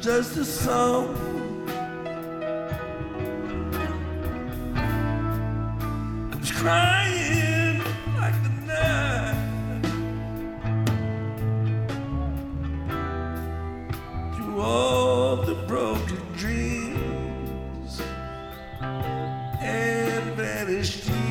just a song. I was crying like the night through all the broken dreams and vanished.